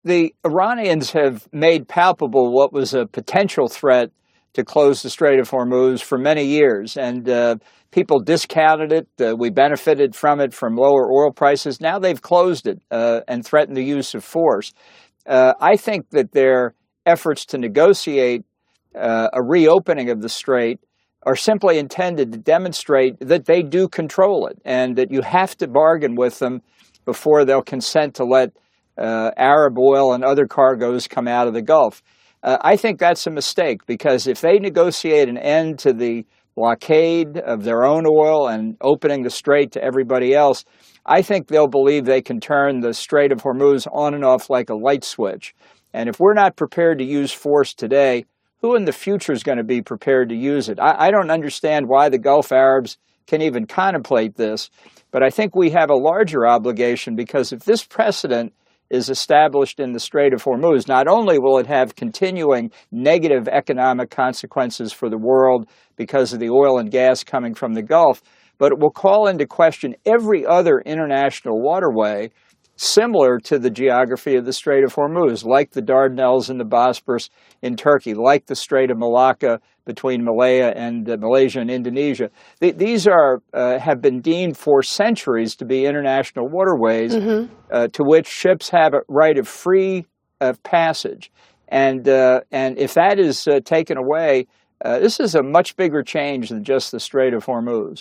The Iranians have made palpable what was a potential threat to close the Strait of Hormuz for many years, and people discounted it. We benefited from it from lower oil prices. Now they've closed it and threatened the use of force. I think that their efforts to negotiate a reopening of the strait are simply intended to demonstrate that they do control it and that you have to bargain with them before they'll consent to let Arab oil and other cargoes come out of the Gulf. I think that's a mistake, because if they negotiate an end to the blockade of their own oil and opening the strait to everybody else, I think they'll believe they can turn the Strait of Hormuz on and off like a light switch. And if we're not prepared to use force today, who in the future is going to be prepared to use it? I don't understand why the Gulf Arabs can even contemplate this, but I think we have a larger obligation, because if this precedent is established in the Strait of Hormuz, not only will it have continuing negative economic consequences for the world because of the oil and gas coming from the Gulf, but it will call into question every other international waterway similar to the geography of the Strait of Hormuz, like the Dardanelles and the Bosporus in Turkey, like the Strait of Malacca between Malaysia and Indonesia. These have been deemed for centuries to be international waterways to which ships have a right of free passage. And if that is taken away, this is a much bigger change than just the Strait of Hormuz.